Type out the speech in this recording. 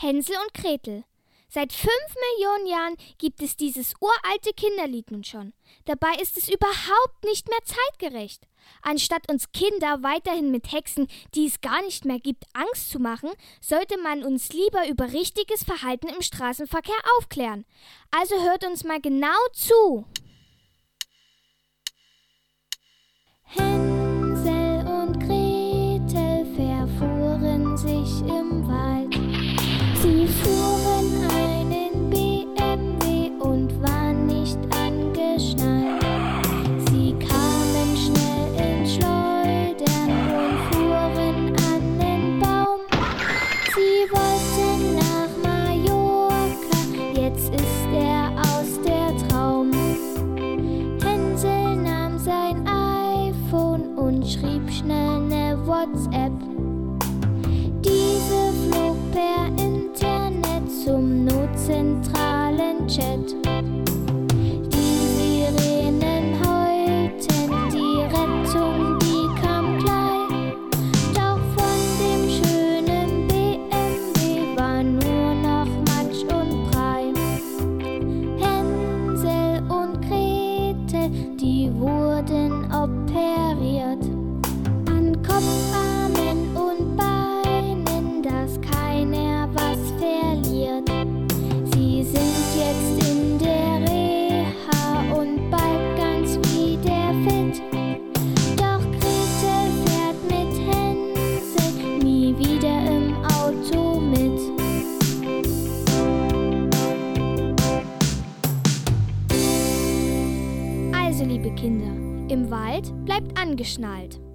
Hänsel und Gretel. Seit 5 Millionen Jahren gibt es dieses uralte Kinderlied nun schon. Dabei ist es überhaupt nicht mehr zeitgerecht. Anstatt uns Kinder weiterhin mit Hexen, die es gar nicht mehr gibt, Angst zu machen, sollte man uns lieber über richtiges Verhalten im Straßenverkehr aufklären. Also hört uns mal genau zu. Hänsel und Gretel verfuhren sich im Wald. Sie fuhren einen BMW und waren nicht angeschnallt. Sie kamen schnell ins Schleudern und fuhren an den Baum. Sie wollten nach Mallorca, jetzt ist aus der Traum. Hänsel nahm sein iPhone und schrieb schnell ne WhatsApp. Diese flog per Internet zum notzentralen Chat. Die Sirenen heulten, die Rettung, die kam gleich. Doch von dem schönen BMW war nur noch Matsch und Brei. Hänsel und Gretel, die wurden operiert. An Kopf, Armen und Beinen, dass keiner was verliert. Sie sind jetzt in der Reha und bald ganz wieder fit. Doch Gretel fährt mit Hänsel nie wieder im Auto mit. Also, liebe Kinder, im Wald bleibt angeschnallt.